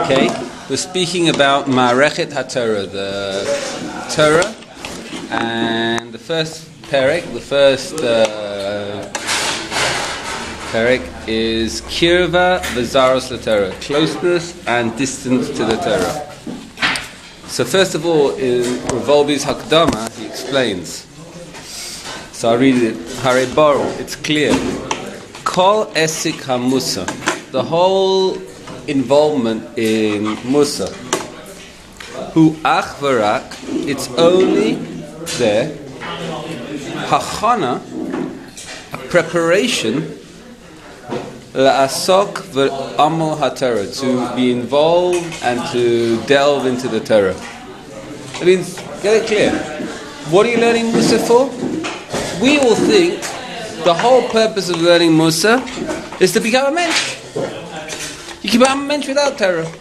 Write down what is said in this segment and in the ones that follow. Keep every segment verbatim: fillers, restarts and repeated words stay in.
Okay, we're speaking about Ma'arechet HaTorah, the Torah, and the first perek, the first uh, perek is Kirva V'Zaros LaTorah, closeness and distance to the Torah. So first of all, in Revolbi's Hakdama, he explains. So I read it. Hare Baruch, it's clear. Kol Esik HaMusa, the whole involvement in Musa. Hu Ach V'Rak, it's only there. Hachana, a preparation. La'asok v'amal HaTorah, to be involved and to delve into the Torah. I mean, get it clear. What are you learning Musa for? We all think the whole purpose of learning Musa is to become a mensch. You can become a mensch without Torah.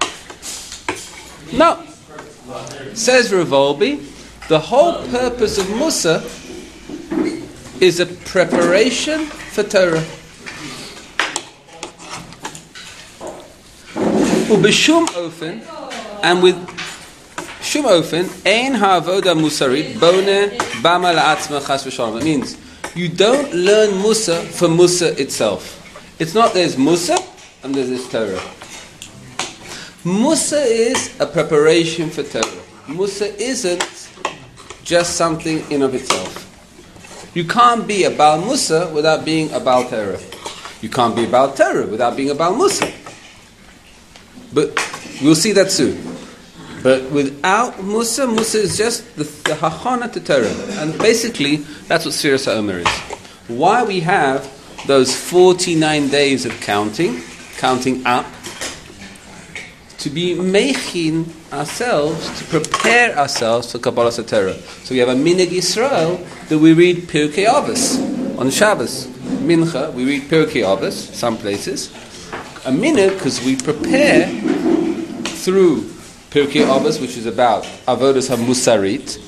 No. Says Revolbi, the whole purpose of Musa is a preparation for Torah. Ubishum ofen, and with shum ofen, ein ha'avoda musarit bone bama la'atzma chas v'shalom. It means you don't learn Musa for Musa itself. It's not there's Musa and there's this Torah. Musa is a preparation for Torah. Musa isn't just something in of itself. You can't be a Baal Musa without being a Baal Torah. You can't be a Baal Torah without being a Baal Musa. But we'll see that soon. But without Musa, Musa is just the, the hachana to Torah. And basically, that's what Sfiras HaOmer is. Why we have those forty-nine days of counting, counting up, to be mechin ourselves, to prepare ourselves for Kabbalas HaTorah. So we have a Minhag Yisrael that we read Pirkei Avos on Shabbos. Mincha, we read Pirkei Avos, some places. A minhag because we prepare through Pirkei Avos, which is about Avodas HaMusarit,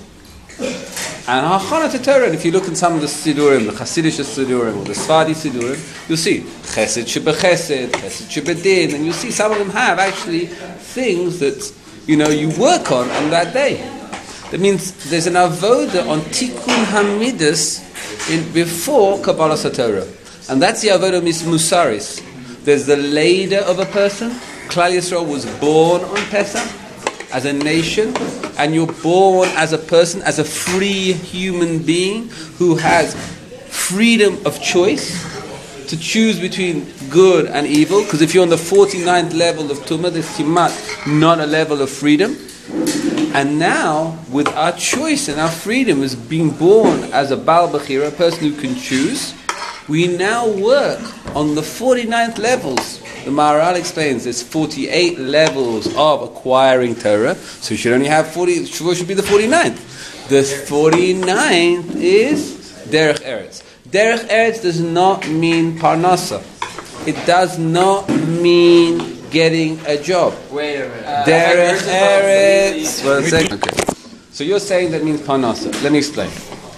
and Hachana to Torah. And if you look in some of the Sidurim, the Hasidic Sidurim, or the Sfadi Sidurim, you'll see Chesed Shebechesed, Chesed Shebedin, and you'll see some of them have actually things that, you know, you work on on that day. That means there's an Avoda on Tikkun HaMidas in, before Kabbalas HaTorah. And that's the Avoda Mis Musaris. There's the leader of a person. Klal Yisrael was born on Pesach as a nation, and you're born as a person, as a free human being who has freedom of choice to choose between good and evil. Because if you're on the forty-ninth level of Tumah, there's Timat, not a level of freedom. And now, with our choice and our freedom as being born as a Baal Bechira, a person who can choose, we now work on the forty-ninth levels. The Maharal explains there's forty-eight levels of acquiring Torah, so you should only have forty, Shavuot should be the forty-ninth. The forty-ninth is Derech Eretz. Derech Eretz does not mean Parnasa. It does not mean getting a job. Wait a minute. Uh, Derech Eretz. Well, second. Okay. So you're saying that means Parnasa. Let me explain.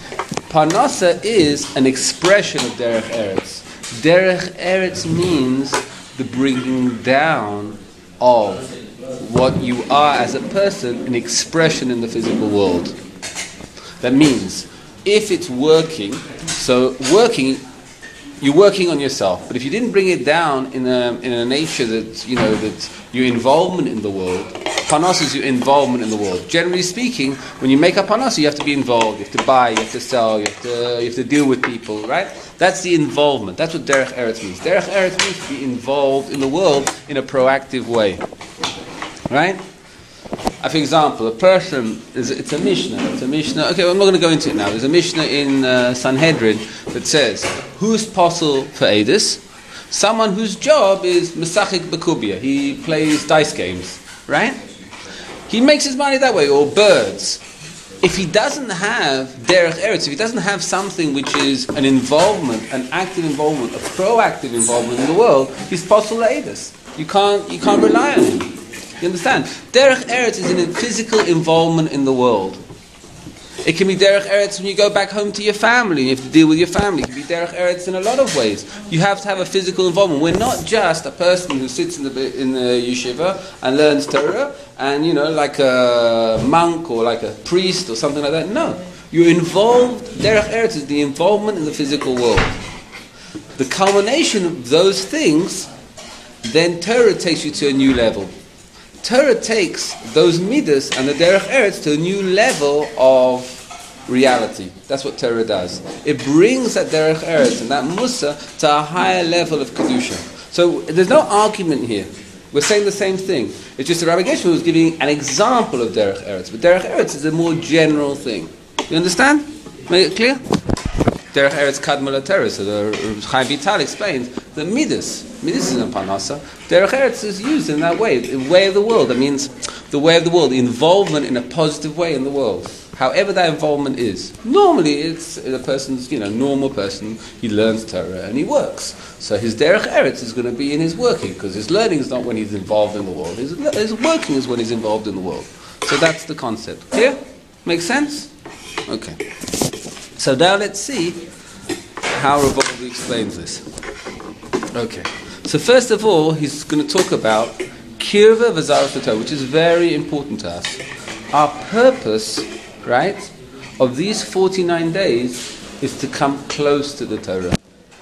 Parnasa is an expression of Derech Eretz. Derech Eretz means the bringing down of what you are as a person, an expression in the physical world. That means, if it's working, so working, you're working on yourself. But if you didn't bring it down in a in a nature that, you know, that your involvement in the world, Parnasa is your involvement in the world. Generally speaking, when you make a Parnasa, you have to be involved. You have to buy, you have to sell, you have to you have to deal with people, right? That's the involvement. That's what Derech Eretz means. Derech Eretz means to be involved in the world in a proactive way, right? Uh, for example, a person is it's a Mishnah. It's a Mishnah. Okay, well, I'm not going to go into it now. There's a Mishnah in uh, Sanhedrin that says, "Who's possible for Edus? Someone whose job is Mesachik Bekubia. He plays dice games, right? He makes his money that way, or birds. If he doesn't have Derech Eretz, if he doesn't have something which is an involvement, an active involvement, a proactive involvement in the world, he's possible Edus. You can't, you can't rely on him. You understand? Derech Eretz is a physical involvement in the world. It can be derech eretz when you go back home to your family. You have to deal with your family. It can be derech eretz in a lot of ways. You have to have a physical involvement. We're not just a person who sits in the in the yeshiva and learns Torah, and you know, like a monk or like a priest or something like that. No, you're involved. Derech eretz is the involvement in the physical world. The culmination of those things, then Torah takes you to a new level. Torah takes those midas and the derech eretz to a new level of reality. That's what Torah does. It brings that derech eretz and that musa to a higher level of kedusha. So there's no argument here. We're saying the same thing. It's just that Rabbi Gershon was giving an example of derech eretz, but derech eretz is a more general thing. You understand? Make it clear? Derech eretz kadma Torah. So the Chaim Vital explains the midas. Midas is a parnasa. Derech eretz is used in that way, the way of the world. That means the way of the world, the involvement in a positive way in the world. However that involvement is. Normally, it's a person's, you know, normal person. He learns Torah and he works. So his derech eretz is going to be in his working, because his learning is not when he's involved in the world. His, his working is when he's involved in the world. So that's the concept. Clear? Make sense? Okay. So now let's see how Rav Wolbe explains this. Okay. So first of all, he's going to talk about kirva v'zaras Torah, which is very important to us. Our purpose, right, of these forty-nine days is to come close to the Torah.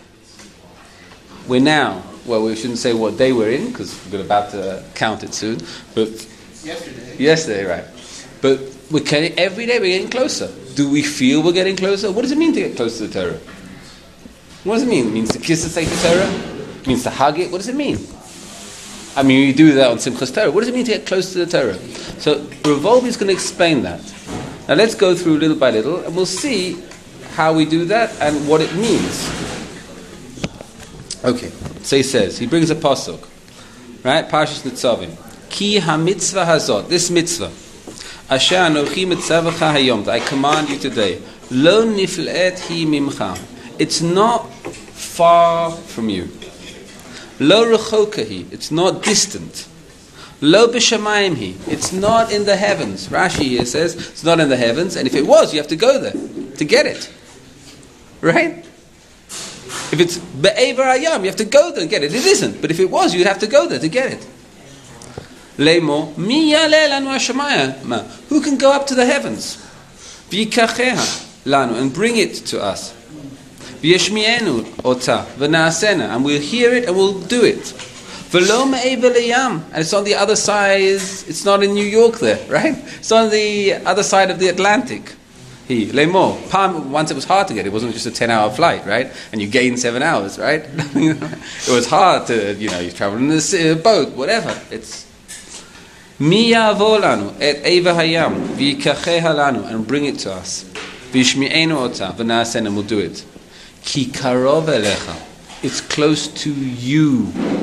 We're now, well, we shouldn't say what day we're in, because we're about to count it soon, but yesterday. Yesterday, right. But we're getting, every day we're getting closer. Do we feel we're getting closer? What does it mean to get close to the Torah? What does it mean? It means to kiss the Sefer Torah? It means to hug it? What does it mean? I mean, we do that on Simchas Torah. What does it mean to get close to the Torah? So, Rav Wolbe is going to explain that. Now, let's go through little by little, and we'll see how we do that and what it means. Okay, so he says, he brings a pasuk, right? Parshas Nitzavim. Ki ha-mitzvah hazot, this mitzvah, asher anochi mitzavacha hayom, that I command you today, lo niflet hi mimcha. It's not far from you. Lo rechoka hi, it's not distant. Lo b'shamayim hi, it's not in the heavens. Rashi here says, it's not in the heavens, and if it was, you have to go there to get it. Right? If it's be'ever hayam, you have to go there and get it. It isn't, but if it was, you'd have to go there to get it. Leimo, mi yaleh lanu hashamayim, ma, who can go up to the heavens? V'yikacheha lanu, and bring it to us. V'yeshmi'enu ota v'naasena, and we'll hear it and we'll do it. V'lo me'ever leyam, and it's on the other side. It's not in New York there, right? It's on the other side of the Atlantic. He lemo. Palm. Once it was hard to get. It wasn't just a ten-hour flight, right? And you gain seven hours, right? It was hard to, you know, you travel in a boat, whatever. It's mi yavo lanu et eva hayam v'yikacheha lanu, and bring it to us. V'yishmi'enu ota v'naasen, and we'll do it. Ki karov elecha, it's close to you.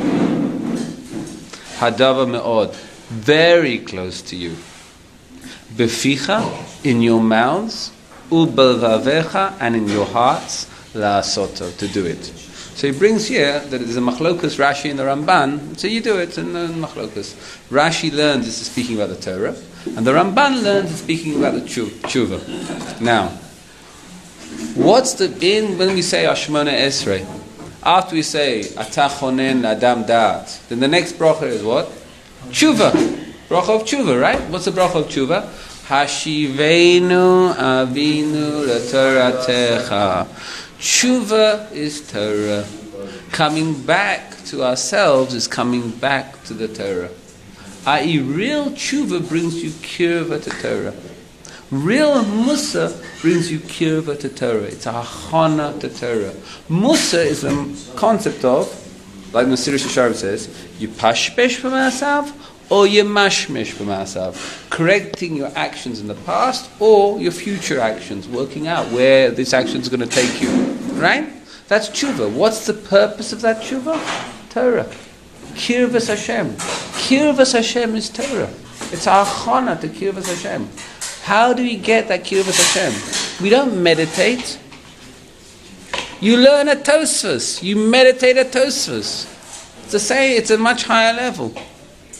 Hadava me'od, very close to you. Beficha, in your mouths, ubelvavecha, and in your hearts, la'asoto, to do it. So he brings here that there's a machlokas Rashi and the Ramban, so you do it in the machlokas. Rashi learns this is speaking about the Torah, and the Ramban learns it's speaking about the tshuva. Now, what's the, in, when we say Ashmona Esrei, after we say Atah chonen adam da'at, then the next bracha is what? Tshuva. Bracha of tshuva, right? What's the bracha of tshuva? Hashivenu avinu l'toratecha. Tshuva is Torah. Coming back to ourselves is coming back to the Torah. that is, real tshuva brings you kirva to Torah. Real Musa brings you kirva to Torah. It's a hachana to Torah. Musa is a concept of, like Mesilas Yesharim says, you pashpesh b'ma'asav or you mashmesh b'ma'asav. Correcting your actions in the past or your future actions, working out where this action is going to take you. Right? That's tshuva. What's the purpose of that tshuva? Torah. Kirvas Hashem. Kirvas Hashem is Torah. It's a hachana to kirvas Hashem. How do we get that kirvas Hashem? We don't meditate. You learn at Tosfos. You meditate at Tosfos. To say it's a much higher level.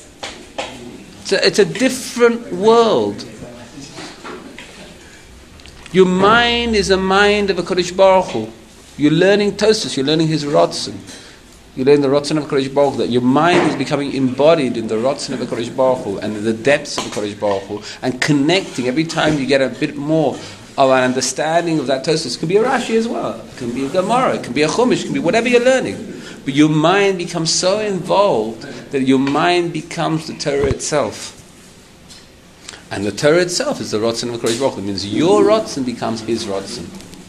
It's a, it's a different world. Your mind is a mind of a Kodesh Baruch Hu. You're learning Tosfos, you're learning his Ratzon. You learn the Ratzon of Kodesh Baruch Hu, that your mind is becoming embodied in the Ratzon of the Kodesh Baruch Hu and in the depths of the Kodesh Baruch Hu, and connecting. Every time you get a bit more of an understanding of that Tosfos. It can be a Rashi as well. It can be a Gemara. It can be a Chumash. It can be whatever you're learning. But your mind becomes so involved that your mind becomes the Torah itself. And the Torah itself is the Ratzon of Kodesh Baruch Hu. It means your Ratzon becomes his Ratzon.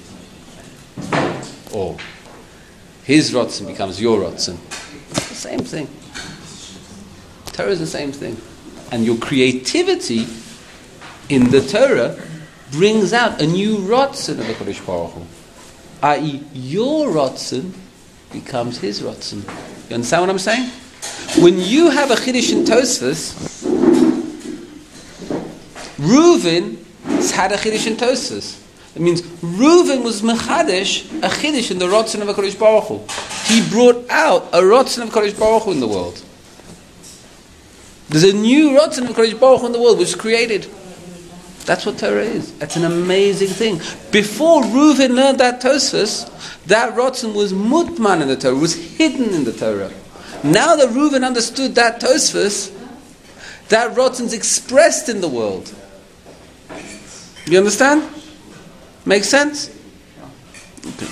Or his Ratzon becomes your Ratzon. It's the same thing. Torah is the same thing. And your creativity in the Torah brings out a new Ratzon of the Kodesh Baruch Hu. that is, your Ratzon becomes his Ratzon. You understand what I'm saying? When you have a Chiddush in Tosfos, Reuven had a Chiddush in Tosfos. It means Reuven was Mechadesh, a Chiddush in the Ratzon of HaKadosh Baruch Hu. He brought out a Ratzon of HaKadosh Baruch Hu in the world. There's a new Ratzon of HaKadosh Baruch Hu in the world which is created. That's what Torah is. It's an amazing thing. Before Reuven learned that Tosfos, that Ratzon was mutman in the Torah, was hidden in the Torah. Now that Reuven understood that Tosfos, that Ratzon's expressed in the world. You understand? Makes sense? Okay.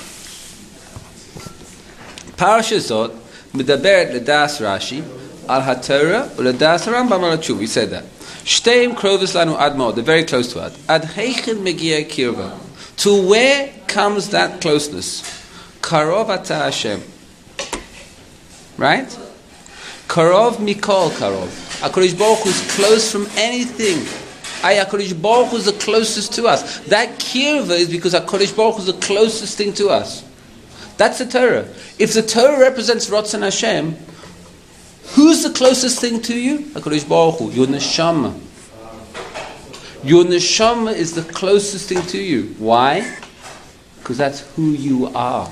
Parasha Zot medaberet ledas Rashi al haTorah uledas Rambam al Tshuva. We said that. Shteim krovis lanu ad ma'od. They're very close to ad. Ad heichen megia kirva. To where comes that closeness? Karov ata Hashem. Right? Karov mikol karov. HaKadosh Baruch Hu is close from anything. HaKadosh Baruch Hu is the closest to us. That kirva is because HaKadosh Baruch Hu is the closest thing to us. That's the Torah. If the Torah represents Ratzon Hashem, who's the closest thing to you? HaKadosh Baruch Hu. Your neshama. Your neshama is the closest thing to you. Why? Because that's who you are.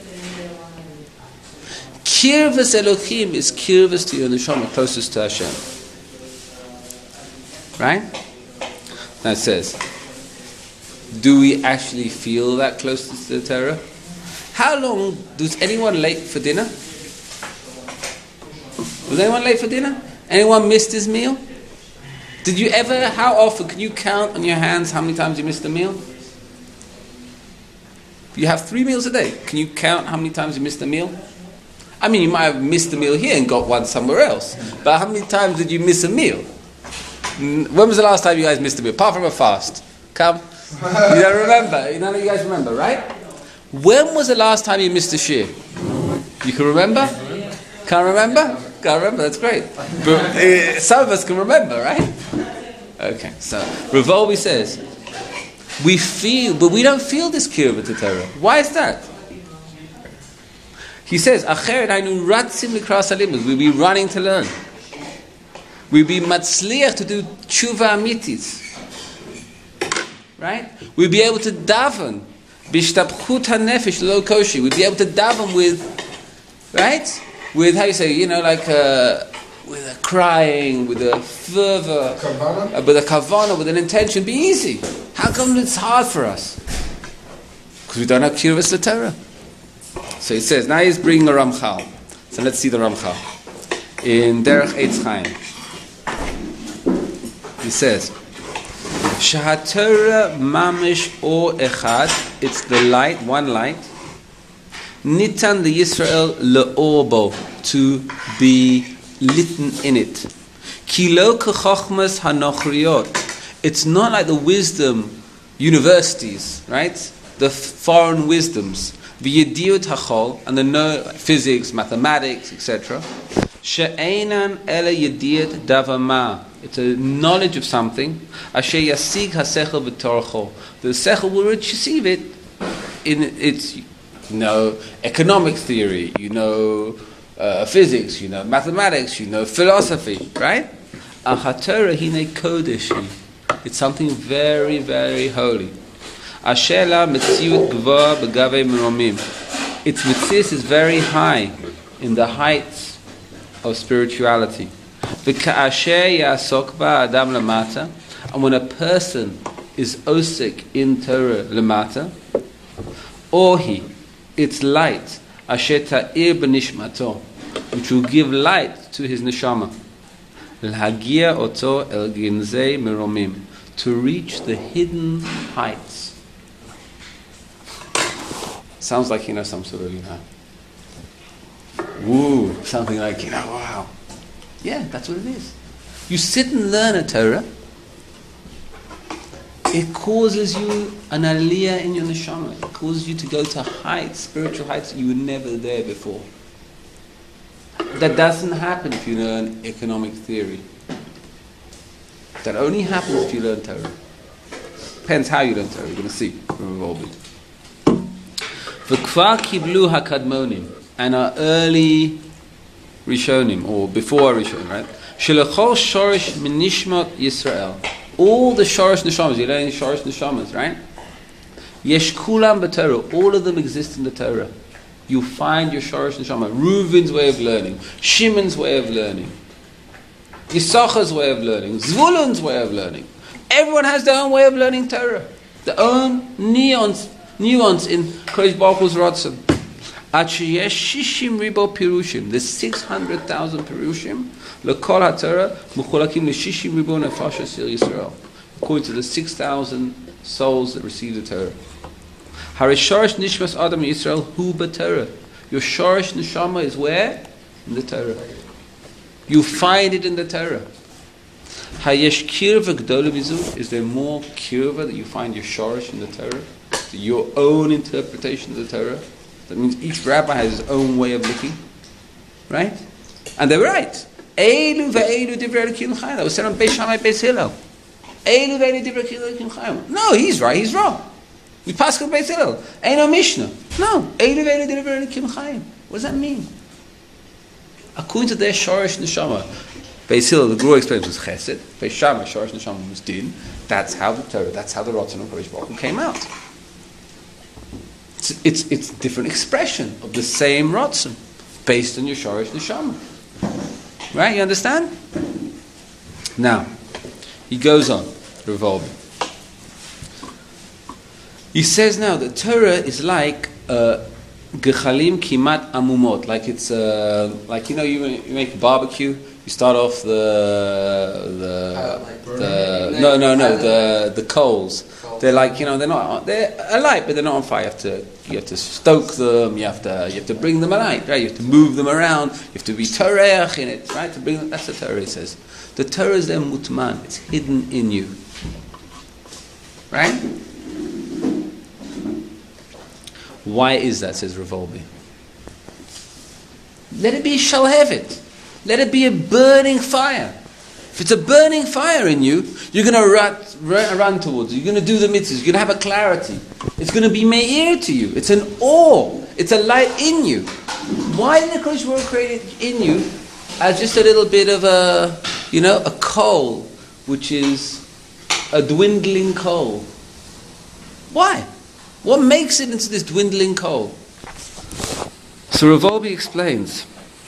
Kirvas Elohim is kirvas to your neshama, closest to Hashem. Right? Now it says, do we actually feel that closeness to the Torah? How long was anyone late for dinner? Was anyone late for dinner? Anyone missed his meal? Did you ever, how often, can you count on your hands how many times you missed a meal? You have three meals a day. Can you count how many times you missed a meal? I mean, you might have missed a meal here and got one somewhere else. But how many times did you miss a meal? When was the last time you guys missed a meal? Apart from a fast. Come. You don't remember. None of you guys remember, right? When was the last time you missed a shir? You can remember? Can't remember? Can't remember, that's great. But uh, some of us can remember, right? Okay, so Rav Wolbe says, we feel, but we don't feel this kirva to Torah. Why is that? He says, Acheret haynu ratzim likras halimud. We'll be running to learn. We'll be matzliach to do tshuva amitis. Right? We'll be able to daven. Bishtabchut hanefesh lo koshi. We'll be able to daven with, right? With, how you say, you know, like a, with a crying, with a fervor, uh, with a kavana, with an intention. Be easy. How come it's hard for us? Because we don't have kirvas the Torah. So he says, now he's bringing a Ramchal. So let's see the Ramchal. In Derech Eitz Chaim. He says, Shahatorah mamish or echad. It's the light, one light. Nitan the Yisrael le'orbo, to be litten in it. Kilo kechachmas hanochriyot. It's not like the wisdom universities, right? The foreign wisdoms. V'yediyot hachol, and the know physics, mathematics, et cetera. She'einan ele yediyot davama. It's a knowledge of something. Asher yasig hasechel v'torcho. The sechel will receive it in its, you know, economic theory, you know, uh, physics, you know, mathematics, you know, philosophy, right? Achatorah hine kodeshi. It's something very, very holy. Ashela metziut gva begave meromim. Its mitzvah is very high, in the heights of spirituality. V'ka'asher yasok ba adam lamata. And when a person is osik in Torah lemata, or he, its light, asher ta'ir b'nishmato, which will give light to his neshama, l'hagia oto el ginzei meromim, to reach the hidden heights. Sounds like, you know, some sort of, you know, woo, something like, you know, wow. Yeah, that's what it is. You sit and learn a Torah, it causes you an aliyah in your neshama. It causes you to go to heights, spiritual heights you were never there before. That doesn't happen if you learn economic theory. That only happens if you learn Torah. Depends how you learn Torah. You're going to see. V'kvar kiblu hakadmonim, and our early Rishonim, or before Rishonim, right? Shelachol shorish min nishmat Yisrael. All the shorish neshamas, you learn shorish neshamas, right? Yesh kulam b'Torah. All of them exist in the Torah. You find your shorish neshama. Reuven's way of learning, Shimon's way of learning, Yisachar's way of learning, Zvulun's way of learning. Everyone has their own way of learning Torah, their own nuance, nuance in Kodesh Baruch Hu's Ratzon. Achiyesh shishim ribo pirushim. There's six hundred thousand pirushim. Lekol haTorah mucholakim leshishim ribo nefashos Yisrael. According to the six thousand souls that receive the Torah. Harishorish nishmas Adam Yisrael hu b'Torah. Your shorish neshama is where? In the Torah. You find it in the Torah. Hayesh kirva g'dola mizu. Is there more kirva that you find your shorish in the Torah? Your own interpretation of the Torah. That means each rabbi has his own way of looking, right? And they're right. Eilu ve'eilu divrei Elokim l'chaim. That was said on Beis Shammai, Beis Hillel. Eilu ve'eilu divrei Elokim l'chaim. No, he's right. He's wrong. We pass on Beis Hillel. Ain't no Mishnah. No. Eilu ve'eilu divrei Elokim l'chaim. What does that mean? According to their shorish neshama, Beis Hillel, the Guru explains, was chesed. Beis Shammai, shorish neshama, was din. That's how the Torah, that's how the Ratzon of Kodesh Baruch Hu came out. It's, it's, it's different expression of the same Ratzon, based on your shorish neshama. Right? You understand? Now, he goes on, revolving. He says now that Torah is like uh, gechalim kimat amumot, like it's uh, like, you know, you, you make a barbecue. You start off the the, the no no no the the coals. They're like, you know, they're not they're alight, but they're not on fire. You have to you have to stoke them. You have to you have to bring them alight, right? You have to move them around. You have to be toreach in it, right? To bring them, that's the Torah. It says the Torah is there mutman. It's hidden in you, right? Why is that? Says Revolbi. Let it be shalhevet. Let it be a burning fire. If it's a burning fire in you, you're going to run, run, run towards it. You're going to do the mitzvahs. You're going to have a clarity. It's going to be me'ir to you. It's an awe. It's a light in you. Why did the Kodesh Baruch Hu create it in you as just a little bit of a, you know, a coal, which is a dwindling coal? Why? What makes it into this dwindling coal? So Revolbi explains.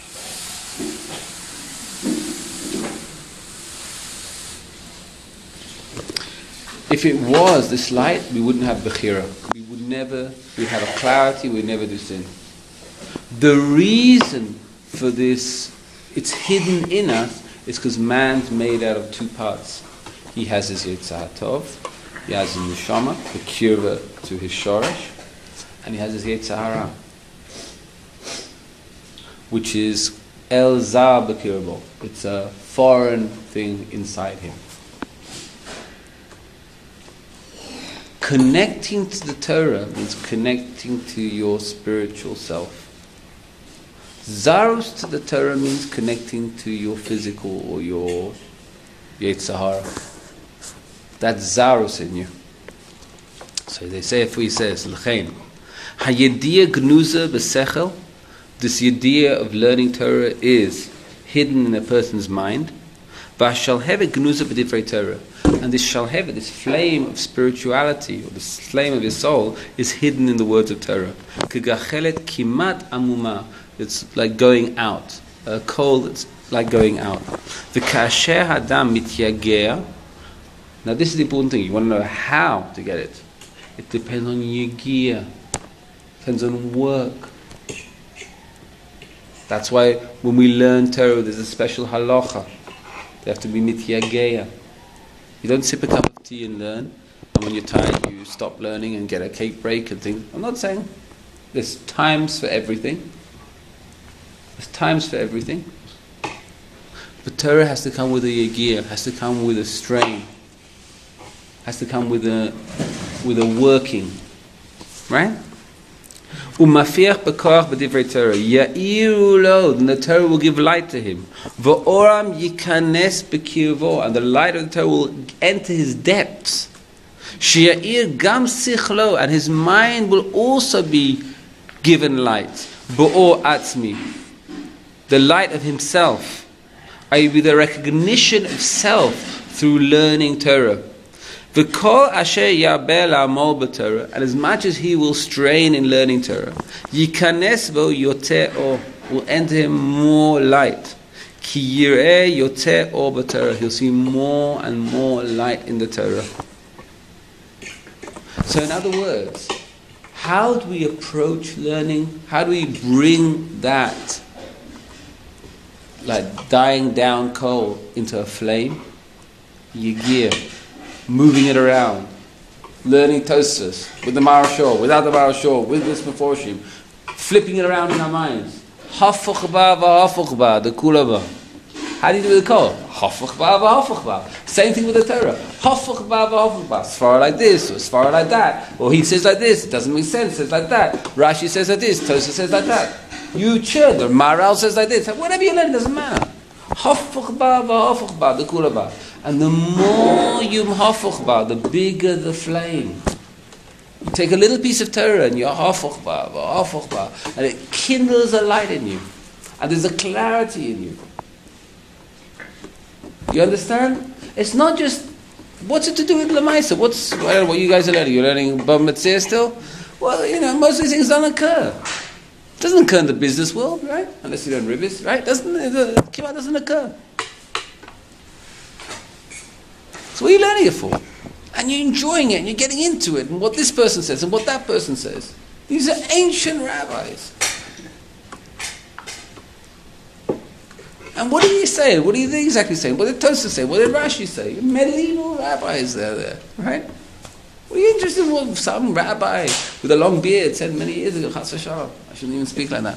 If it was this light, we wouldn't have Bechira. We would never, we'd have a clarity, we'd never do sin. The reason for this, it's hidden in us, is because man's made out of two parts. He has his Yitzhak Tov, he has his Neshama, the kirva to his Shoresh, and he has his Yetzer Hara, which is El Zar B'Kirbo. It's a foreign thing inside him. Connecting to the Torah means connecting to your spiritual self. Zarus to the Torah means connecting to your physical or your Yetzer Hara. That's Zarus in you. So they say, if we say, L'chein, Hayediyah Gnuza B'Sechel, this idea of learning Torah is hidden in a person's mind. V'Shalhevet Gnuza B'Divrei Torah. And this shalhevet, this flame of spirituality, or this flame of his soul, is hidden in the words of Torah. Kegachelet kimat amuma. It's like going out. A coal that's like going out. V'kasher hadam mityager. Now this is the important thing. You want to know how to get it. It depends on your gear. Depends on work. That's why when we learn Torah, there's a special halacha. They have to be mityageya. You don't sip a cup of tea and learn, and when you're tired, you stop learning and get a cake break and things. I'm not saying there's times for everything. There's times for everything. But Torah has to come with a yagir, has to come with a strain, has to come with a with a working, right? Umafiach b'koach b'divrei Torah. Ya'iru lo, and the Torah will give light to him. V'oram yikanes b'kirvo, and the light of the Torah will enter his depths. She'ya'ir gam sichlo, and his mind will also be given light. Bo'or atzmi, the light of himself. I with the recognition of self through learning Torah. V'kol asher yarbeh la'amol b'Torah, and as much as he will strain in learning Torah, yikanes bo yoteh or, will enter him more light. Ki yireh yoteh or b'Torah, he'll see more and more light in the Torah. So in other words, how do we approach learning? How do we bring that like dying down coal into a flame? Yigir, moving it around, learning Tosfos with the Marashor, without the Marashor, with this Meforshim, flipping it around in our minds. Hafuch ba v'hafuch ba, the kulaba. How do you do with the kol? Hafuch ba v'hafuch ba. Same thing with the Torah. Hafuch ba v'hafuch ba. Svara like this, or svara like that. Or he says like this, it doesn't make sense, says like that. Rashi says like this, Tosfos says like that. You chur, the Maral says like this. Whatever you learn, doesn't matter. Hafuch ba v'hafuch ba, the kulaba. And the more you hafuch ba, the bigger the flame. You take a little piece of Torah and you hafuch ba, hafuch ba, and it kindles a light in you. And there's a clarity in you. You understand? It's not just, what's it to do with Lamaisa? What's, I don't know what you guys are learning. You're learning Bava Metzia still? Well, you know, most of these things don't occur. It doesn't occur in the business world, right? Unless you learn Ribbis, right? Doesn't, the Kibbutz doesn't occur. So what are you learning it for? And you're enjoying it, and you're getting into it, and what this person says, and what that person says. These are ancient rabbis. And what are you saying? What are you exactly saying? What did Tosfos say? What did Rashi say? Medieval rabbis there, there, right? What are you interested in what some rabbi with a long beard said many years ago? Chas v'shalom. I shouldn't even speak like that.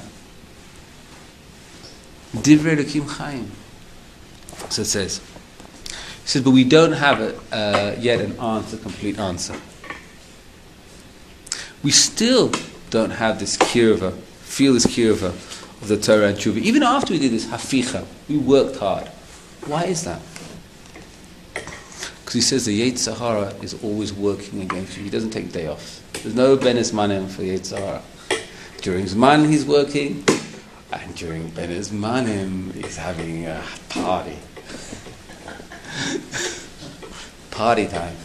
Divrei Elokim Chaim. So it says. He says, but we don't have a, uh, yet an answer, complete answer. We still don't have this kirva, feel this kirva of the Torah and Tshuva. Even after we did this haficha, we worked hard. Why is that? Because he says the Yetzer Hara is always working against you. He doesn't take day off. There's no Ben Zmanim for Yetzer Hara. During Zman he's working, and during Ben Zmanim he's having a party. Party time.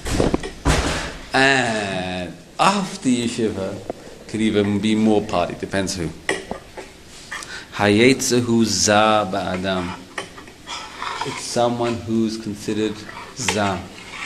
And after yeshiva could even be more party, depends who. Hayetzehu za ba'adam. It's someone who's considered za.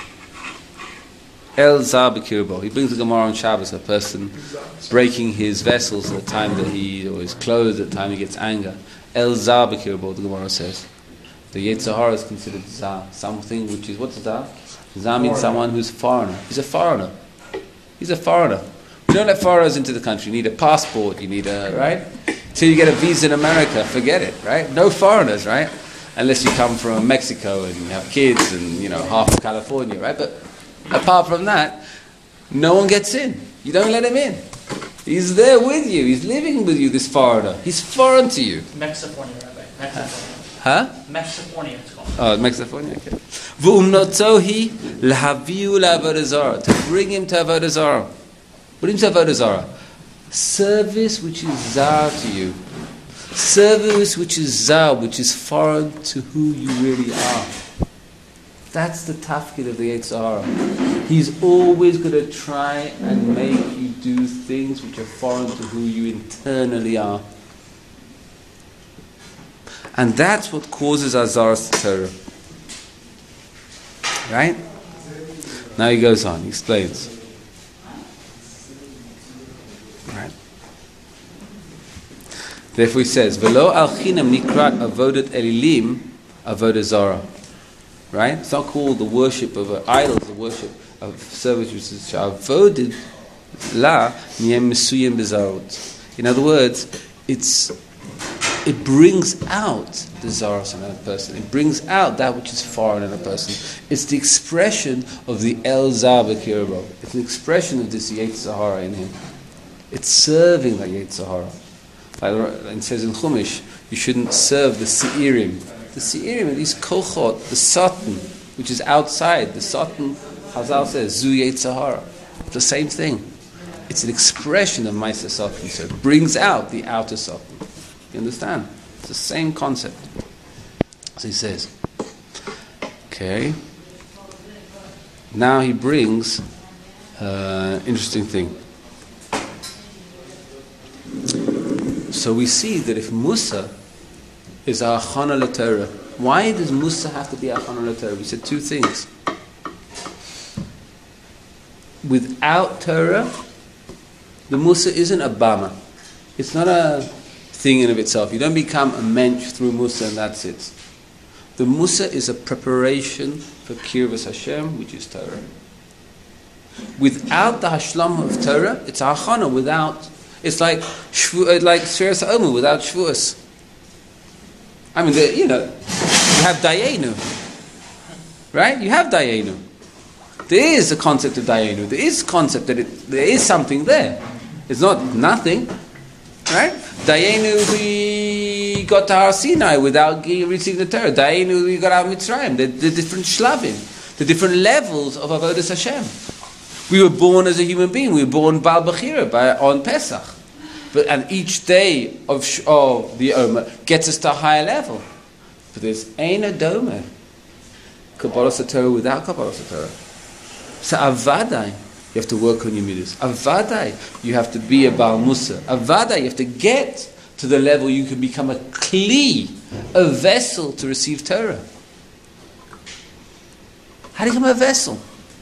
El za b'kirbo. He brings the Gemara on Shabbos, a person breaking his vessels at the time that he, or his clothes at the time he gets anger. El za b'kirbo, the Gemara says. The Yetzer Hara is considered za, something which is, what's za? Za means someone who's a foreigner. He's a foreigner. He's a foreigner. We don't let foreigners into the country. You need a passport, you need a, right? Till you get a visa in America, forget it, right? No foreigners, right? Unless you come from Mexico and you have kids and, you know, half of California, right? But apart from that, no one gets in. You don't let him in. He's there with you. He's living with you, this foreigner. He's foreign to you. Mexifornia, Rabbi. Mexifornia. Huh? Mexifornia, it's called. Oh, Mexifornia, okay. V'umnotzohi l'haviu l'avodah zarah, to bring him to avodah zarah. Bring him to avodah zarah. Service which is zar to you. Service which is zar, which is foreign to who you really are. That's the tafkid of the Yetzer Hara. He's always going to try and make you do things which are foreign to who you internally are. And that's what causes azaras to Torah. Right? Now he goes on, he explains. Right. Therefore he says, V'lo al chinam nikrat avodat elilim avodah zara. Right? It's not called the worship of uh, idols, the worship of service, which is avodah la niyem mesuyim bezarot. In other words, it's it brings out the zaros in another person. It brings out that which is foreign in a person. It's the expression of the El Zar B'Kirbo. It's an expression of this Yetzer Hara in him. It's serving that Yetzer Hara. Like it says in Chumash, you shouldn't serve the Seirim. The Seirim are these kochot, the Satan, which is outside. The Satan, Hazal says, Zu Yetzer Hara. It's the same thing. It's an expression of Maisa Satan. So it brings out the outer Satan. You understand? It's the same concept. So he says, okay. Now he brings an uh, interesting thing. So we see that if Musa is a Achana L'Torah, why does Musa have to be a Achana L'Torah? We said two things. Without Torah, the Musa isn't a Bama. It's not a thing in of itself. You don't become a mensch through Musa and that's it. The Musa is a preparation for Kirvas Hashem, which is Torah. Without the Hashlam of Torah, it's a Hachana. Without, it's like shvu, like Sheres HaOmer without Shvuas. I mean, the, you know, you have Dayenu, right? You have Dayenu. There is a concept of Dayenu. There is a concept that it, there is something there. It's not nothing, right? Dayenu, we got to Har Sinai without receiving the Torah. Dayenu, we got out of Mitzrayim. The, the different shlavim, the different levels of Avodas Hashem. We were born as a human being. We were born Bal Bechira by on Pesach, but and each day of of the Omer gets us to a higher level. But there's Ein Adomer, Kabbalas Torah without Kabbalas Torah. So Avadai, you have to work on your midas. Avadai, you have to be a Baal Musa. Avadai, you have to get to the level you can become a kli, a vessel to receive Torah. How do you become a vessel?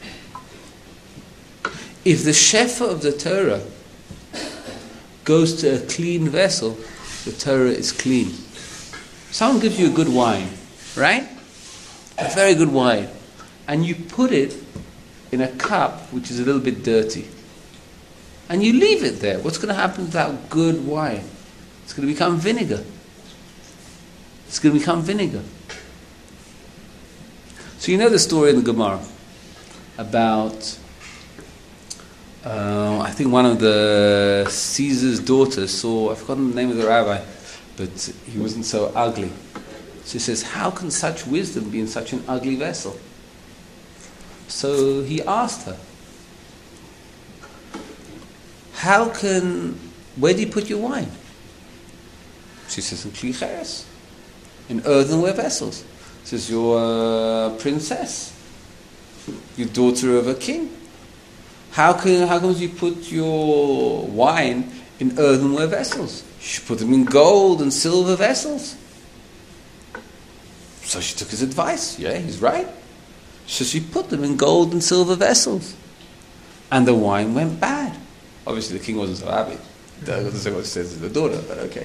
If the shefa of the Torah goes to a clean vessel, the Torah is clean. Someone gives you a good wine, right? A very good wine. And you put it in a cup which is a little bit dirty. And you leave it there. What's going to happen to that good wine? It's going to become vinegar. It's going to become vinegar. So you know the story in the Gemara about, uh, I think one of the Caesar's daughters saw, I've forgotten the name of the rabbi, but he wasn't so ugly. She says, how can such wisdom be in such an ugly vessel? So he asked her, how can, where do you put your wine? She says, in kli cheres, in earthenware vessels. She says, you're a princess, you're daughter of a king. How can, how come you put your wine in earthenware vessels? You should put them in gold and silver vessels. So she took his advice. Yeah, he's right. So she put them in gold and silver vessels. And the wine went bad. Obviously the king wasn't so happy. That doesn't what it says to the daughter, but okay.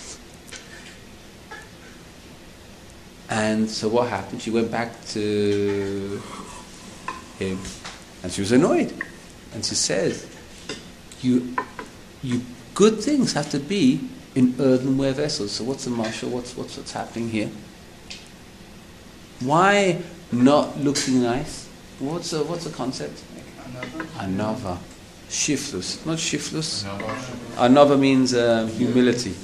And so what happened? She went back to him and she was annoyed. And she says, you, you good things have to be in earthenware vessels. So what's the marshal? What's, what's, what's happening here? Why not looking nice? What's the, what's the concept? Anava. Shiflus. Not shiflus. Anava means uh, humility.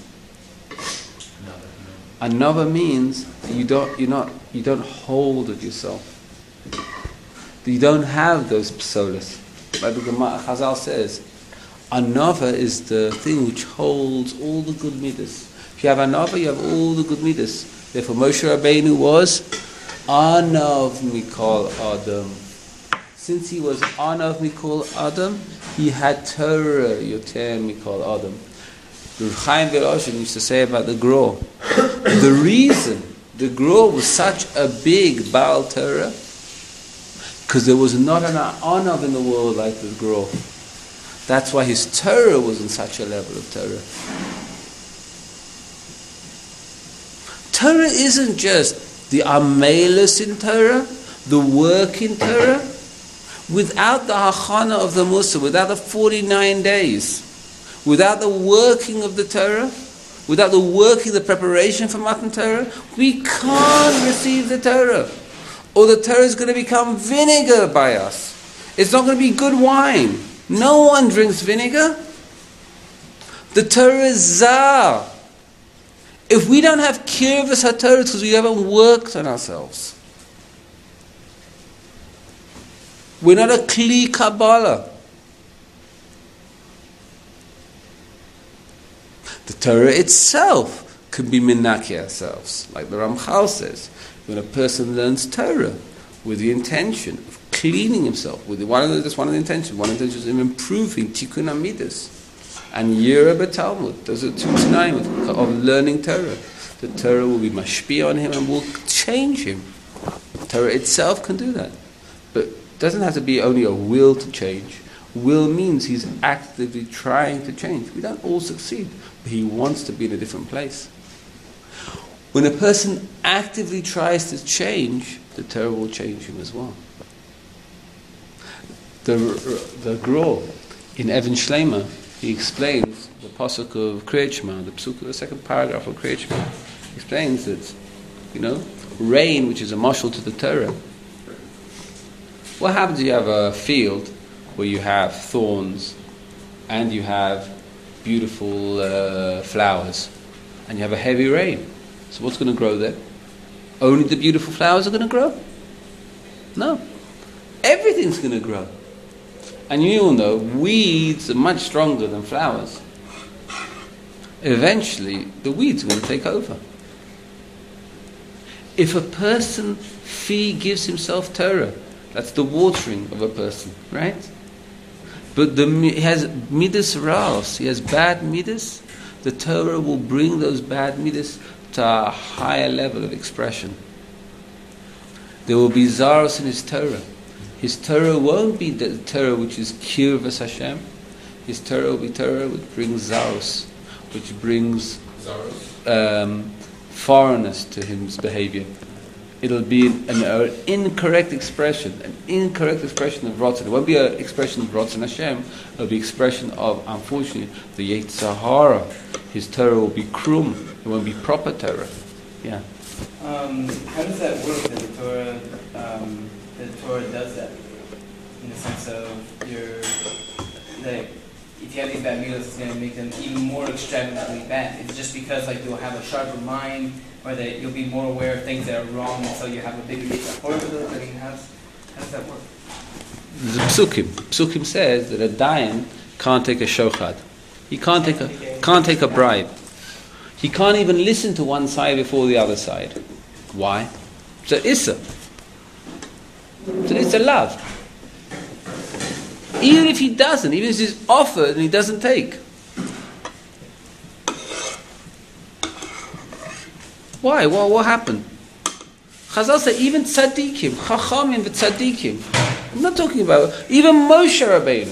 Anava means that you don't, you're not, you don't hold it yourself. You don't have those psolas. Like the Gemara Chazal says, Anava is the thing which holds all the good midas. If you have Anava, you have all the good midas. Therefore Moshe Rabbeinu was Anav Mikol Adam. Since he was Anav Mikol Adam, he had Torah Yoter Mikol Adam. Rav Chaim Volozhin used to say about the Gro, the reason the Gro was such a big Baal Torah, Because there was not an Anav in the world like the Gra. That's why his Torah was in such a level of Torah. Torah isn't just the Amelus in Torah, the work in Torah. Without the Hachana of the Musa, without the forty-nine days, without the working of the Torah, without the working, the preparation for Matan Torah, we can't receive the Torah. Or the Torah is going to become vinegar by us. It's not going to be good wine. No one drinks vinegar. The Torah is zar. If we don't have kirvas HaTorah, it's because we haven't worked on ourselves. We're not a Kli Kabbalah. The Torah itself can be minaki ourselves. Like the Ramchal says, when a person learns Torah with the intention of cleaning himself, with the, one of the, that's one of the intentions, one of the intentions of improving Tikkun Amidas, and Yira B'Talmud, those are two t'naim of, of learning Torah. The Torah will be mashpia on him and will change him. The Torah itself can do that. But it doesn't have to be only a will to change. Will means he's actively trying to change. We don't all succeed, but he wants to be in a different place. When a person actively tries to change, the Torah will change him as well. The the Gra in Evan Shleima, he explains the pasuk of Kriyat Shema, the pasuk, the second paragraph of Kriyat Shema. He explains that, you know, rain, which is a mashal to the Torah. What happens if you have a field where you have thorns and you have beautiful uh, flowers and you have a heavy rain? So what's going to grow there? Only the beautiful flowers are going to grow? No. Everything's going to grow. And you all know, weeds are much stronger than flowers. Eventually, the weeds are going to take over. If a person fee gives himself Torah, that's the watering of a person, right? But the, he has midas raos, he has bad midas, the Torah will bring those bad midas to a higher level of expression. There will be zaros in his Torah. His Torah won't be the Torah which is kirvas Hashem. His Torah will be Torah which brings zaros, which brings um, foreignness to his behavior. It'll be an, an incorrect expression, an incorrect expression of Ratzon. It won't be an expression of Ratzon Hashem. It'll be expression of, unfortunately, the Yetzer Hara. His Torah will be krum. It won't be proper Torah. Yeah. Um, how does that work? That the Torah, um, the Torah does that in the sense of your, like, if you have these bad midos, it's going to make them even more extravagantly bad. It's just because, like, you'll have a sharper mind, or that you'll be more aware of things that are wrong, and so you have a bigger yitzhak for those. I mean, how does, how does that work? The Psukim. Psukim says that a dayan can't take a shochad. He can't take a can't take a bribe. He can't even listen to one side before the other side. Why? It's a issa. It's a love. Even if he doesn't, even if he's offered and he doesn't take. Why? What, what happened? Chazal said even tzaddikim, chachamim v'tzaddikim. I'm not talking about even Moshe Rabbeinu.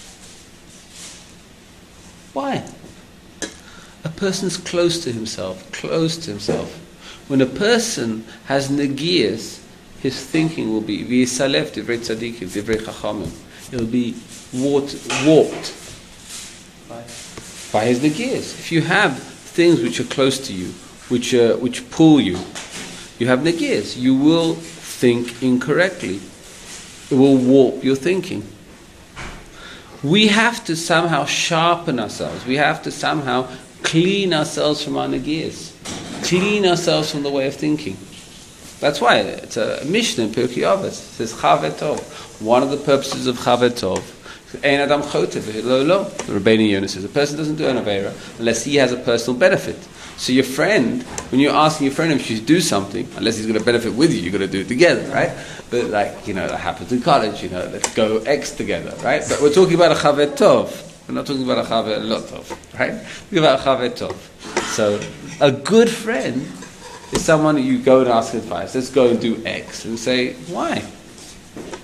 Why? A person's close to himself, close to himself. When a person has negiyas, his thinking will be v'yisalev divrei tzaddikim, divrei chachamim. It'll be warped, warped by, by his negiyas. If you have things which are close to you, which uh, which pull you, you have negiyas. You will think incorrectly. It will warp your thinking. We have to somehow sharpen ourselves. We have to somehow clean ourselves from our negiyas. Clean ourselves from the way of thinking. That's why it's a Mishnah in Pirkei Avos. It says Chavet Tov. One of the purposes of Chavet Tov, Ein Adam Chotev Lo Lo. The Rabbeinu Yonah says a person doesn't do an avera unless he has a personal benefit. So your friend, when you're asking your friend if you should do something, unless he's going to benefit with you, you've got to do it together, right? But like, you know, that happens in college, you know, let's go X together, right? But we're talking about a Chavet Tov. We're not talking about a Chavet Lo Tov, right? We're talking about a Chavet Tov. So a good friend is someone you go and ask advice. Let's go and do X. And say, why?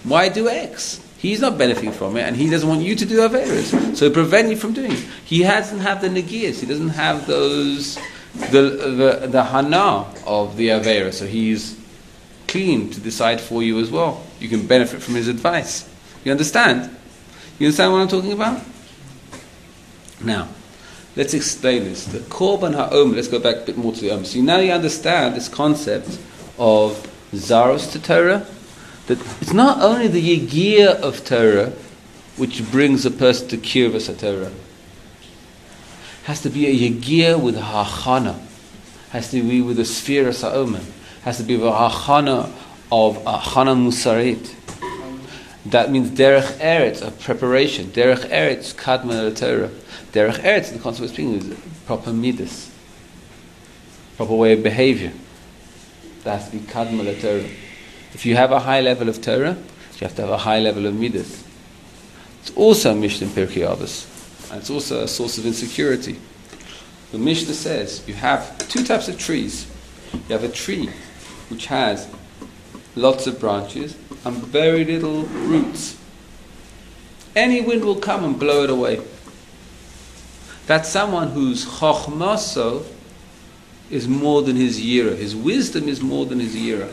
Why do X? He's not benefiting from it, and he doesn't want you to do Averas. So prevent you from doing it. He doesn't have the Negias. He doesn't have those, the the, the Hana of the Avera. So he's clean to decide for you as well. You can benefit from his advice. You understand? You understand what I'm talking about? Now, let's explain this. The Korban HaOmer, let's go back a bit more to the Omer. So now you understand this concept of Zaros to Torah, that it's not only the Yegia of Torah which brings a person to Kirvas HaTorah. It has to be a Yegia with a Hachana. Has to be with a Sphere HaOmer. Has to be with a Hachana of a Hachana Musarit. That means Derech Eretz, a preparation. Derech Eretz, Kadma Torah. Derech Eretz, in the concept of speaking, is proper midas, proper way of behavior. That has to be Kadma Torah. If you have a high level of Torah, you have to have a high level of midas. It's also a Mishnah in Pirkei Avos, and it's also a source of insecurity. The Mishnah says you have two types of trees. You have a tree which has lots of branches and very little roots. Any wind will come and blow it away. That's someone whose chochmaso is more than his yira. His wisdom is more than his yira.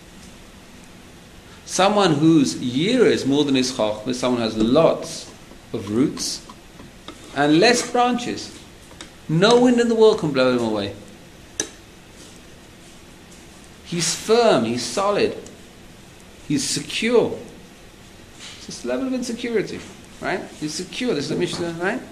Someone whose yira is more than his chochmah, someone who has lots of roots and less branches. No wind in the world can blow him away. He's firm, he's solid, he's secure. It's this level of insecurity, right? He's secure. This is the Mishnah, right?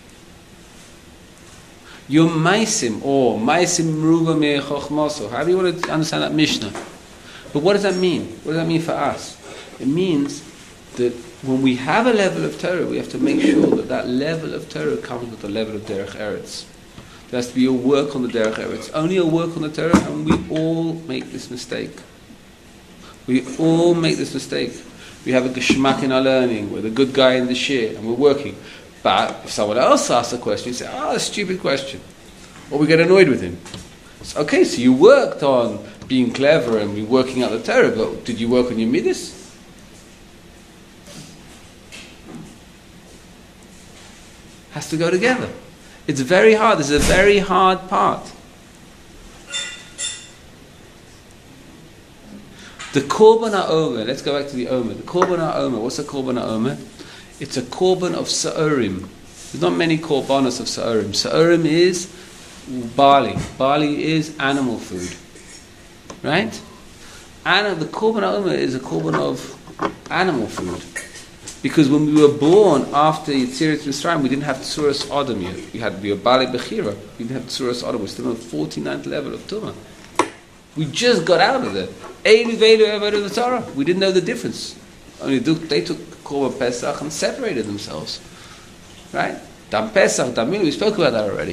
Your maisim, or maisim ruba me chochmaso. How do you want to understand that Mishnah? But what does that mean? What does that mean for us? It means that when we have a level of Torah, we have to make sure that that level of Torah comes with the level of Derech Eretz. There has to be a work on the Derech Eretz. Only a work on the Torah, and we all make this mistake. We all make this mistake. We have a geschmack in our learning. We're the good guy in the shir, and we're working. But if someone else asks a question, you say, oh, a stupid question. Or we get annoyed with him. It's okay, so you worked on being clever and working out the Torah, but did you work on your midas? Has to go together. It's very hard. This is a very hard part. The Korban HaOmer, let's go back to the Omer. The Korban HaOmer, what's a Korban HaOmer? It's a Korban of Sa'urim. There's not many Korbanos of Sa'urim. Sa'urim is barley. Barley is animal food. Right? And the Korban HaOmer is a Korban of animal food. Because when we were born after Yetziras Mitzrayim, we didn't have Tzuras Adam yet. We had we were Bali Bechira. We didn't have Tzuras Adam. We're still on the forty-ninth level of Tumah. We just got out of it. Eilu Veilu Evaru the Torah. We didn't know the difference. Only they took Korban Pesach and separated themselves. Right? Dam Pesach, Dam Milu, we spoke about that already.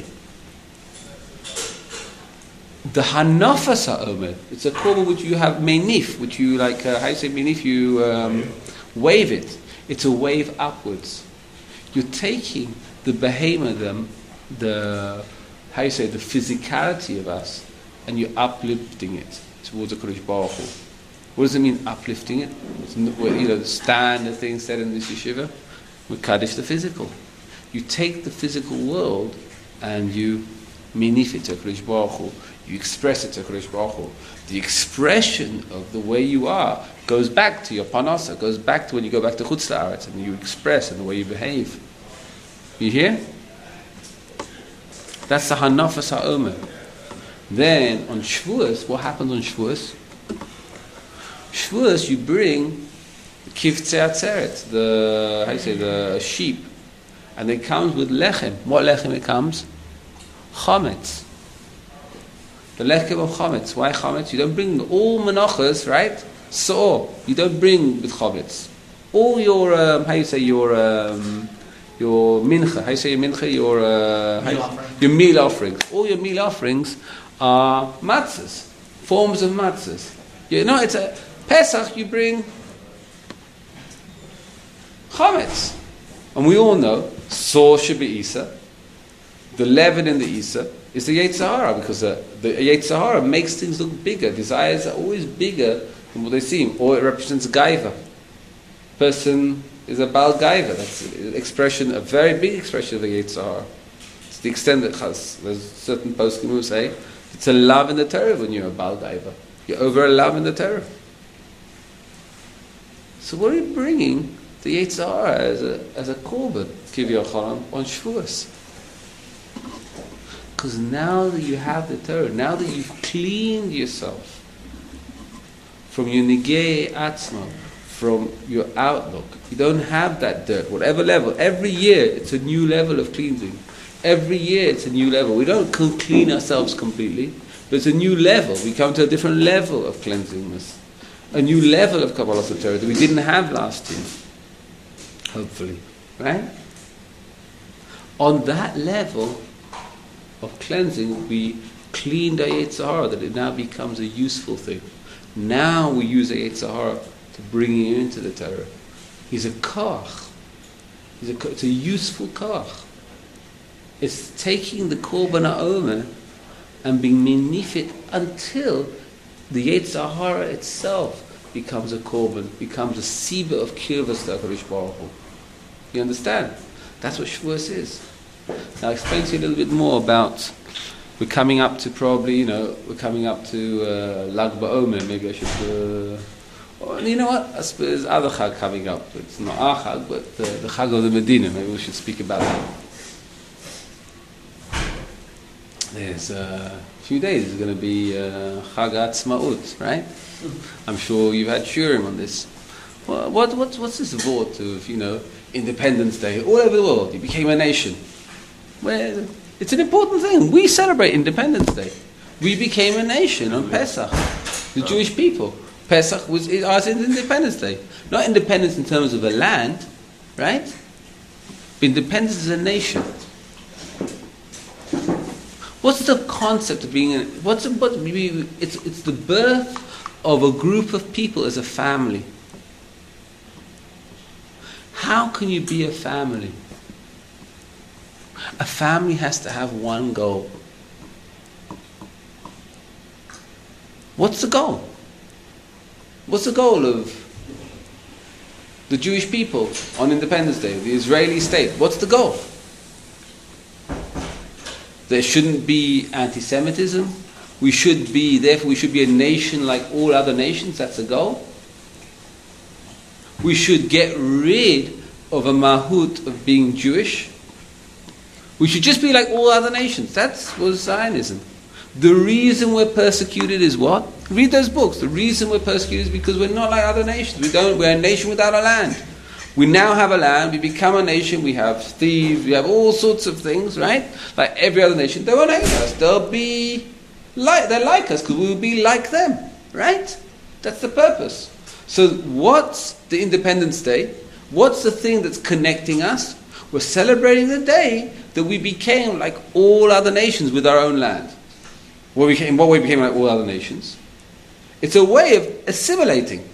The Hanafas HaOmer, it's a Korban which you have menif, which you like, uh, how you say menif, you um, wave it. It's a wave upwards. You're taking the behemoth, the, the how you say, the physicality of us, and you're uplifting it towards the Kodesh Baruch Hu. What does it mean, uplifting it? It's, you know, the stand, the thing said in this yeshiva, we kaddish the physical. You take the physical world and you minif it to Kodesh Baruch Hu. You express it to Kodesh Baruch Hu. The expression of the way you are goes back to your panasa, goes back to when you go back to Chutz La'aretz and you express in the way you behave. You hear? That's the Hanafas HaOmer. Then on Shavuos, what happens on Shavuos? Shavuos, you bring Kivtzei Atzeret, the how you say the sheep, and it comes with lechem. What lechem it comes? Chametz. The lechem of chametz. Why chametz? You don't bring all menachas, right? So you don't bring with chametz. All your um, how you say your um, your mincha. How you say your mincha? Your uh, meal how you, your meal offerings. All your meal offerings are matzahs, forms of matzahs. You know, it's a Pesach. You bring chametz, and we all know so should be isa. The leaven in the isa is the Yetzer Hara, because the, the Yetzer Hara makes things look bigger. Desires are always bigger than what they seem, or it represents gaiva. person is a Baal Gaiva. That's an expression, a very big expression of the Yetzer Hara. It's the extent that has, there's certain poskim who say it's a love in the Torah when you're a Baal Gaiva. You're over a love in the Torah. So what are you bringing the Yetzer Hara as a as a korban, Kivyochanan, on Shavuos? Because now that you have the Torah, now that you've cleaned yourself from your Negei Atzma, from your outlook, you don't have that dirt, whatever level. Every year it's a new level of cleansing. Every year it's a new level. We don't clean ourselves completely, but it's a new level. We come to a different level of cleansingness, a new level of Kabbalah Torah that we didn't have last year. Hopefully, right? On that level of cleansing, we cleaned our Yetzer Hara, that it now becomes a useful thing. Now we use the Yetzer Hara to bring you into the Torah. He's a koach. He's a, it's a useful koach. It's taking the Korban HaOmer and being minifit until the Yetzer Hara itself becomes a Korban, becomes a Siba of Kirvas to HaKadosh Baruch Hu. You understand? That's what Shavuos is. Now I'll explain to you a little bit more about, we're coming up to probably, you know, we're coming up to uh, Lag BaOmer. Maybe I should, uh, or, you know what, I suppose there's other Chag coming up. It's not our Chag, but uh, the Chag of the Medina. Maybe we should speak about that. There's uh, a few days, there's going to be uh, Chag Atzmaut, right? I'm sure you've had shurim on this. Well, what, what, what's this vort of, you know, Independence Day? All over the world, you became a nation. Well, it's an important thing. We celebrate Independence Day. We became a nation on Pesach. The Jewish people. Pesach was ours is Independence Day. Not independence in terms of a land, right? But independence as a nation. What's the concept of being? A, what's what? It's it's the birth of a group of people as a family. How can you be a family? A family has to have one goal. What's the goal? What's the goal of the Jewish people on Independence Day, the Israeli state? What's the goal? There shouldn't be anti-Semitism. We should be, therefore we should be a nation like all other nations. That's the goal. We should get rid of a mahut of being Jewish. We should just be like all other nations. That was Zionism. The reason we're persecuted is what? Read those books. The reason we're persecuted is because we're not like other nations. We don't, we're a nation without a land. We now have a land, we become a nation, we have thieves, we have all sorts of things, right? Like every other nation. They won't hate us. They'll be like, they're like us because we'll be like them, right? That's the purpose. So what's the Independence Day? What's the thing that's connecting us? We're celebrating the day that we became like all other nations with our own land. Well, we became, in what way we became like all other nations? It's a way of assimilating.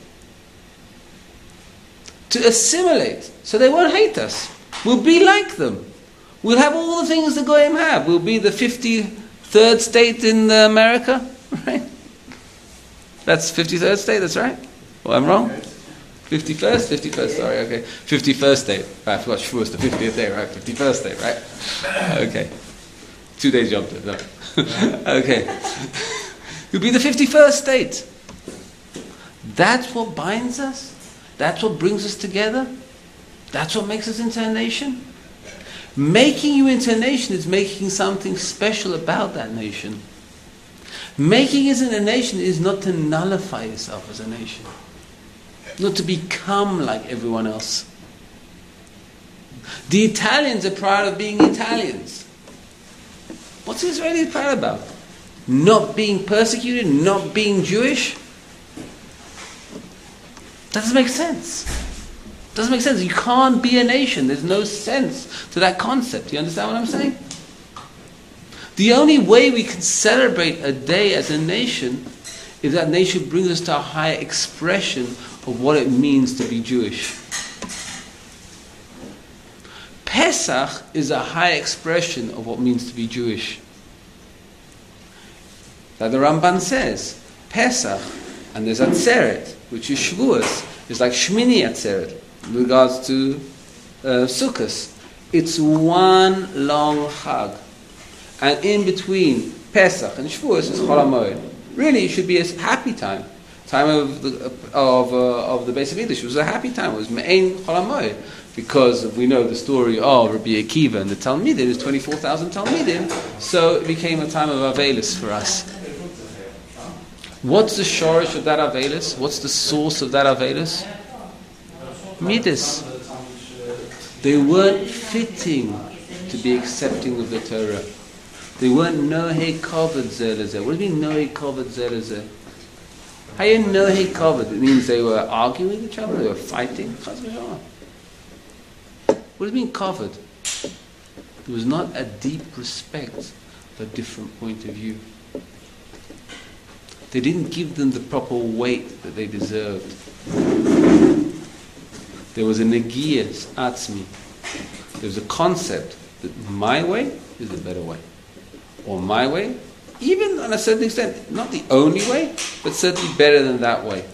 To assimilate. So they won't hate us. We'll be like them. We'll have all the things the Goyim have. We'll be the fifty-third state in America, right? That's fifty-third state, that's right? Well, I'm wrong? fifty-first? fifty-first, sorry, okay. fifty-first state. Right, I forgot Shavuos, the fiftieth day, right? fifty-first state, right? Okay. Two days Yom Tov, no. Okay. You'll be the fifty-first state. That's what binds us? That's what brings us together? That's what makes us into a nation? Making you into a nation is making something special about that nation. Making us in a nation is not to nullify yourself as a nation. Not to become like everyone else. The Italians are proud of being Italians. What's the Israelis proud about? Not being persecuted, not being Jewish? Doesn't make sense. Doesn't make sense. You can't be a nation. There's no sense to that concept. You understand what I'm saying? The only way we can celebrate a day as a nation is that nation brings us to a higher expression of what it means to be Jewish. Pesach is a high expression of what it means to be Jewish. Like the Ramban says, Pesach, and there's Atzeret, which is Shavuos, is like Shmini Atzeret. in regards to uh, Sukkot. It's one long Chag. And in between Pesach and Shavuos is Chol HaMoed. Really, it should be a happy time. Time of the of uh, of the Beis Hamikdash was a happy time. It was Me'ein Chol HaMoed, because we know the story of Rabbi Akiva and the Talmidim. There's twenty-four thousand Talmidim, so it became a time of Avelis for us. What's the shorish of that Avelis? What's the source of that Avelis? Midas. They weren't fitting to be accepting of the Torah. They weren't nohei kavod zeh lezeh. What do you mean nohei kavod zeh lezeh? How you nohei kavod? It means they were arguing with each other, they were fighting. What do you mean kavod? There was not a deep respect for a different point of view. They didn't give them the proper weight that they deserved. There was a negiyas atzmi. There was a concept that my way is the better way. Or my way, even on a certain extent, not the only way, but certainly better than that way.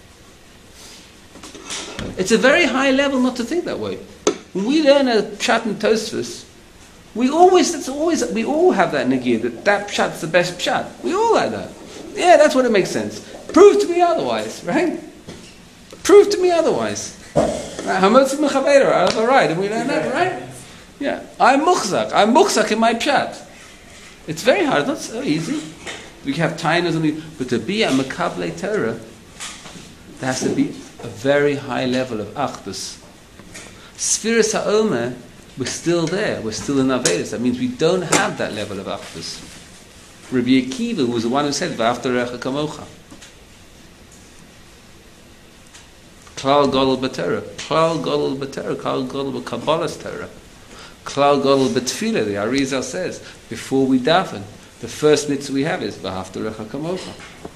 It's a very high level not to think that way. When we learn a pshat and tosfos, we always, that's always, we all have that negiyah, that that pshat's the best pshat. We all have that. Yeah, that's what it makes sense. Prove to me otherwise, right? Prove to me otherwise. Hamotzi mechaveira, out of the right, and we learn that, right? Yeah, I'm muchzak. I'm muchzak in my pshat. It's very hard. It's not so easy. We have tainas on the, but to be a mekabel Torah, there has to be a very high level of achdus. Sfiras ha'omer, we're still there. We're still in Avelis. That means we don't have that level of achdus. Rabbi Akiva was the one who said, "V'aftarecha kamocha." Klal gadol b'Torah, klal gadol b'Torah, klal gadol b'Kabbalas Torah, klal gadol b'Tefillah. The Arizal says, before we daven, the first mitzvah we have is v'aftarecha kamocha.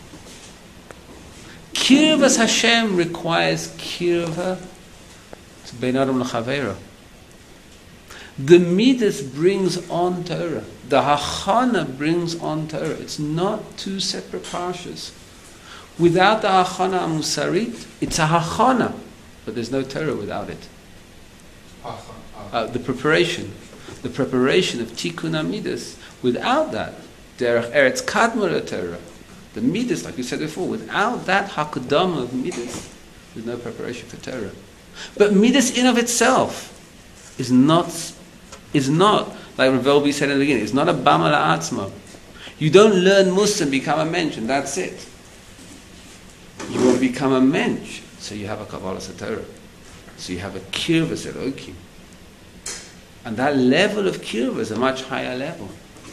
Kirvas Hashem requires kirva to bein adam l'chaveiro. The midas brings on Torah. The hachana brings on Torah. It's not two separate parshas. Without the hachana amusarit, it's a hachana, but there's no Torah without it. Uh, the preparation, the preparation of tikkun midas. Without that, derech eretz kadma Torah, the midas, like we said before, without that hakadama of midas, there's no preparation for Torah. But midas in of itself is not, is not like Rav Elbi said in the beginning. It's not a bama la'atzma. You don't learn Musa and become a mensch, and that's it. You will become a mensch, so you have a Kabbalas Torah. So you have a kirvas Elokim. And that level of kirvas is a much higher level.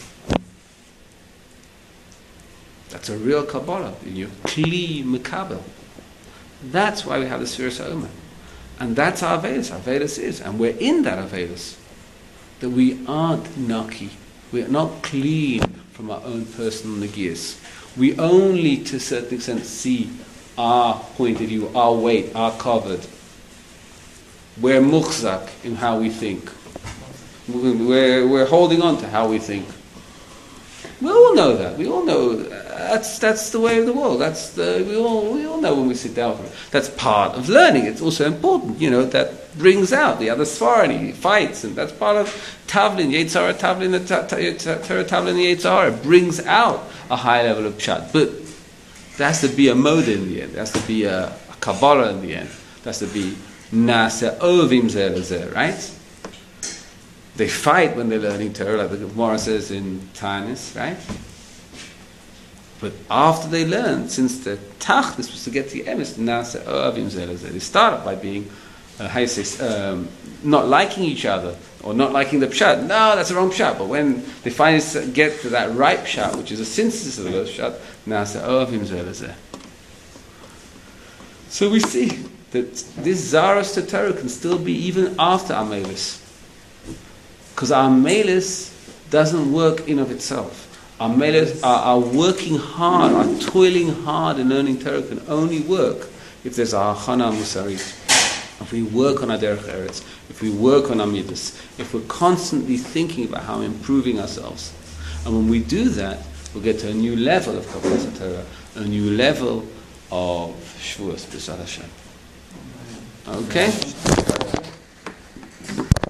That's a real Kabbalah. You kli mekabel. That's why we have the Sfiras HaOmer. And that's our Avelis. Our Avelis is. And we're in that Avelis. That we aren't naki. We're not clean from our own personal negiyas. We only, to a certain extent, see our point of view, our weight, our covered. We're muchzak in how we think. We're, we're holding on to how we think. We all know that. We all know that's that's the way of the world. That's the we all we all know when we sit down for it. That's part of learning. It's also important, you know. That brings out the other svara, and he fights, and that's part of tavlin, Yetzirah tavlin, the Torah tavlin, the Yetzirah. It brings out a high level of pshat, but there has to be a mode in the end. There has to be a, a kabbalah in the end. There has to be nasa ovim zeh lezeh, right? They fight when they're learning Torah, like the Gemara says in Tanis, right? But after they learn, since the tach, this was to get to the emes, nasa ovim zeh lezeh. They start by being, uh, how you say, um, not liking each other, or not liking the pshat. No, that's the wrong pshat. But when they finally get to that right pshat, which is a synthesis of the pshat, nasa ovim zeh lezeh. So we see that this zaros to Torah can still be even after Amelis. Because our melis doesn't work in of itself. Our melis, our, our working hard, our toiling hard in learning Torah can only work if there's a hachana musarit. If we work on our derech eretz, if we work on our midas, if we're constantly thinking about how we're improving ourselves. And when we do that, we'll get to a new level of Kabbalas Torah, a new level of Shavuos B'Sad Hashem. Okay?